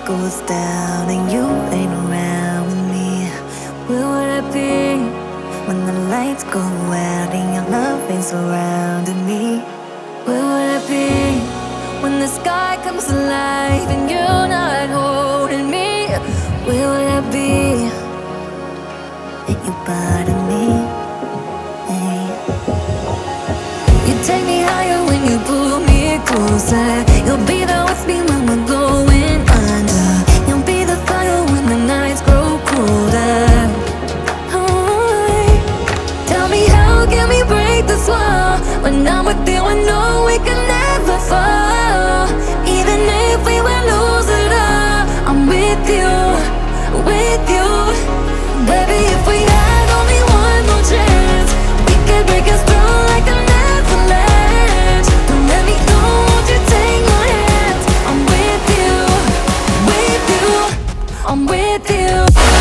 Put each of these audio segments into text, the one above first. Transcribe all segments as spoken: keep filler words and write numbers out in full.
goes down and you ain't around with me, where would I be when the lights go out and your love ain't surrounding me? Where would I be when the sky comes alive and you're not holding me? Where would I be if you're part of me? Hey. You take me higher when you pull me closer. You'll be there with me when we're going under. You'll be the fire when the nights grow colder. Oh, tell me how can we break this wall? When I'm with you I know we can never fall. Even if we will lose it all, I'm with you, with you. Baby, if we had only one more chance, we could break us through like an avalanche. Don't let me go, won't you take my hand? I'm with you, with you, I'm with you.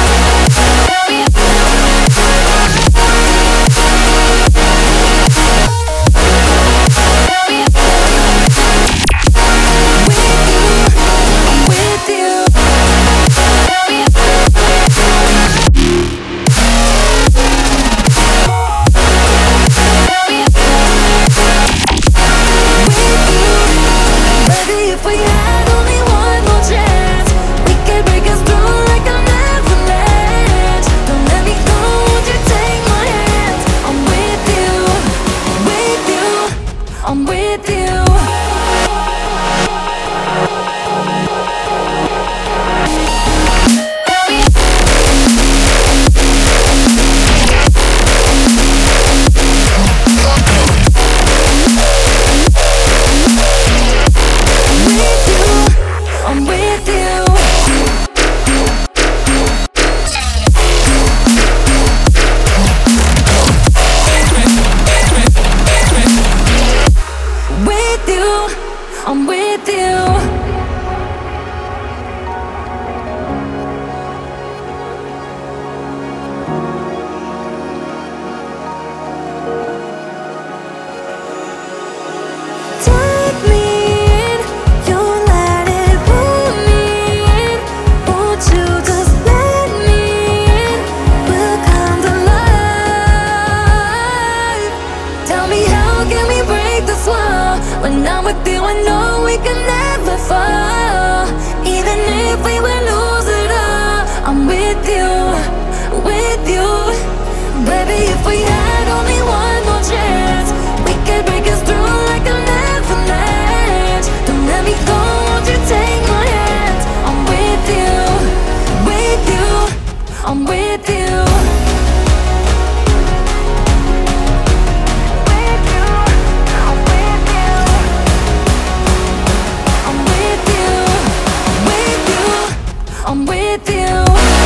I'm with you. I'm with you. With you, I'm with you. Take me in, you let it pull me in. Won't you just let me in? We'll come to life. Tell me how can we break this wall? When I'm with you I know we can never fall. Even if we will lose it all, I'm with you, with you. Baby, if we had only one more chance, we could break us through like an avalanche. Don't let me go, won't you take my hand? I'm with you, with you, I'm with you. I'm with you.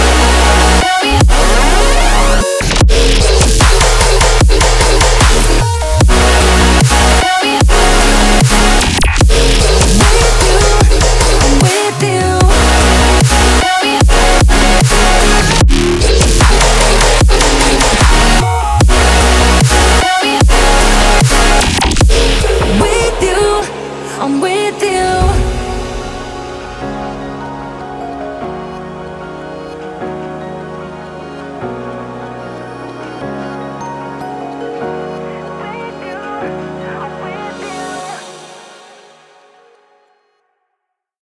I'm with you. With you.